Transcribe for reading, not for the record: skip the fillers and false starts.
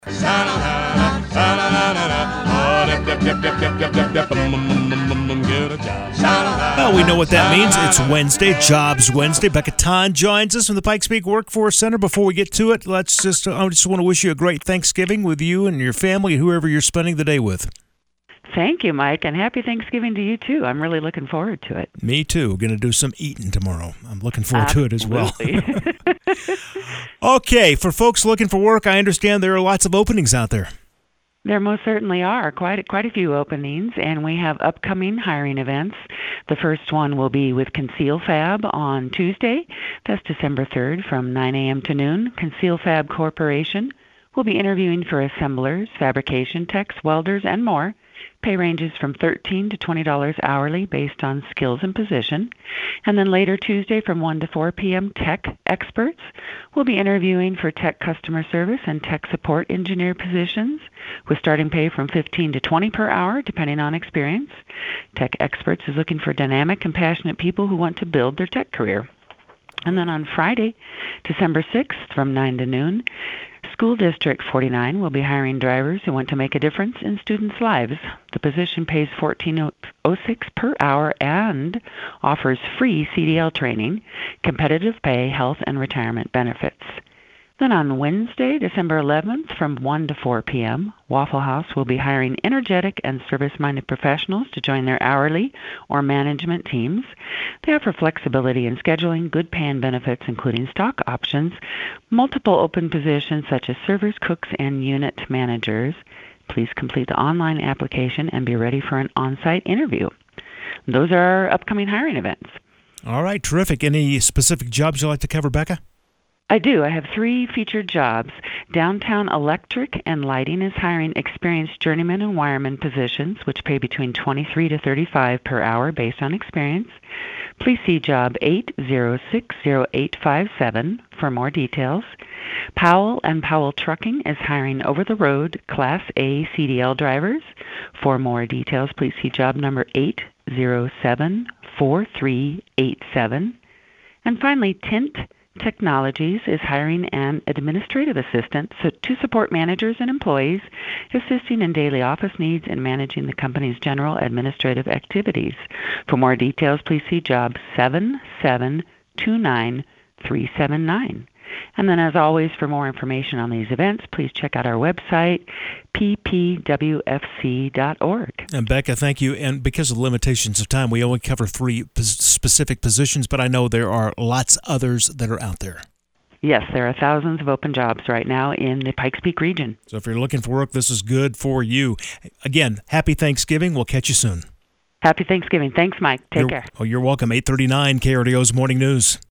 Well, we know what that means. It's Wednesday, Jobs Wednesday. Becca Ton joins us from the Pikes Peak Workforce Center. Before we get to it, I just want to wish you a great Thanksgiving with you and your family and whoever you're spending the day with. Thank you, Mike, and happy Thanksgiving to you, too. I'm really looking forward to it. Me, too. We're going to do some eating tomorrow. I'm looking forward to it as well. Okay, for folks looking for work, I understand there are lots of openings out there. There most certainly are quite a few openings, and we have upcoming hiring events. The first one will be with Conceal Fab on Tuesday. That's December 3rd from 9 a.m. to noon. Conceal Fab Corporation will be interviewing for assemblers, fabrication techs, welders, and more. Pay ranges from $13 to $20 hourly based on skills and position. And then later Tuesday from 1 to 4 p.m., tech experts will be interviewing for tech customer service and tech support engineer positions with starting pay from $15 to $20 per hour, depending on experience. Tech experts is looking for dynamic and passionate people who want to build their tech career. And then on Friday, December 6th from 9 to noon, School District 49 will be hiring drivers who want to make a difference in students' lives. The position pays $14.06 per hour and offers free CDL training, competitive pay, health, and retirement benefits. Then on Wednesday, December 11th, from 1 to 4 p.m., Waffle House will be hiring energetic and service-minded professionals to join their hourly or management teams. They offer flexibility in scheduling, good pay and benefits, including stock options, multiple open positions such as servers, cooks, and unit managers. Please complete the online application and be ready for an on-site interview. Those are our upcoming hiring events. All right, terrific. Any specific jobs you'd like to cover, Becca? I do. I have 3 featured jobs. Downtown Electric and Lighting is hiring experienced journeyman and wireman positions, which pay between $23 to $35 per hour based on experience. Please see job 8060857 for more details. Powell and Powell Trucking is hiring over-the-road Class A CDL drivers. For more details, please see job number 8074387. And finally, Tint Technologies is hiring an administrative assistant to support managers and employees, assisting in daily office needs and managing the company's general administrative activities. For more details, please see job 7729379. And then, as always, for more information on these events, please check out our website, ppwfc.org. And Becca, thank you. And because of the limitations of time, we only cover 3 specific positions, but I know there are lots others that are out there. Yes, there are thousands of open jobs right now in the Pikes Peak region. So if you're looking for work, this is good for you. Again, happy Thanksgiving. We'll catch you soon. Happy Thanksgiving. Thanks, Mike. Take care. Oh, you're welcome. 8:39 KRDO's Morning News.